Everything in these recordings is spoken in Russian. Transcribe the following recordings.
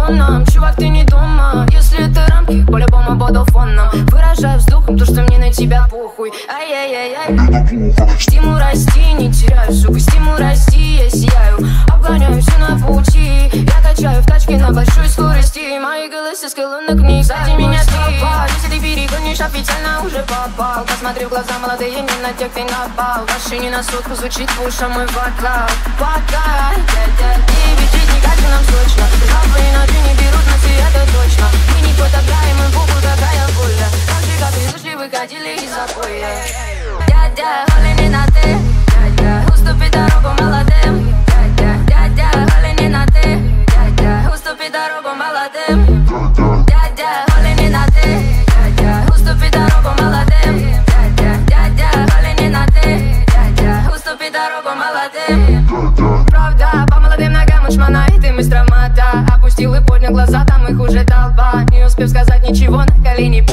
тоном. Чувак, ты не дома. Если это рамки, по-любому буду фоном. Выражаю вздохом то, что мне на тебя похуй. Ай-яй-яй-яй. Стимул расти, не теряю, сука. Стимул расти, я сияю. Обгоняю все на пути. Я качаю в тачке на большой скорости. Мои голоса с колонок не сзади меня стопа. Если ты перегонишь, официально уже попал. Посмотри в глаза, молодые, не на тех ты напал. В машине на сотку звучит в ушах мой вокал. Пока, дядя, и ведь не как нам срочно. Жабы и ночи не берут нас, и это точно. Мы не потопляем, мы богу такая воля. Так же, как и зашли, выходили из запоя. Дядя, холи не на ты. Дядя, уступи дорогу молодым. Дядя, холи не на ты. Дядя, уступи дорогу молодым. Дядя, холи не на ты. Дядя, уступи дорогу молодым. Дядя, холи не на ты. Дядя, уступи дорогу молодым. Правда, по молодым ногам уж монолиты из травмата. Опустил и поднял глаза, там их уже толпа. Не успев сказать ничего, на колени.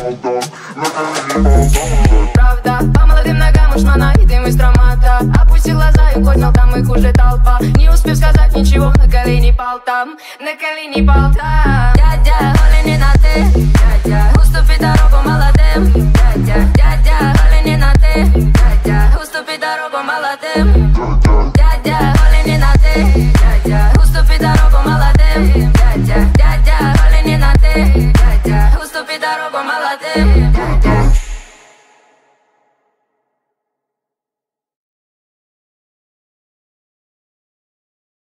Правда, по молодым ногам уж монолиты из травмата. Опустил глаза и поднял, там их уже толпа. Не успев сказать ничего, на колени пал там. На колени пал там. Дядя, холи не на ты. Дядя, уступи дорогу молодым. Дядя, холи не на ты. Дядя, уступи дорогу молодым. Дядя, холи не на ты. Дядя, уступи дорогу молодым. Дядя, холи не на ты. Дядя, уступи дорогу молодым.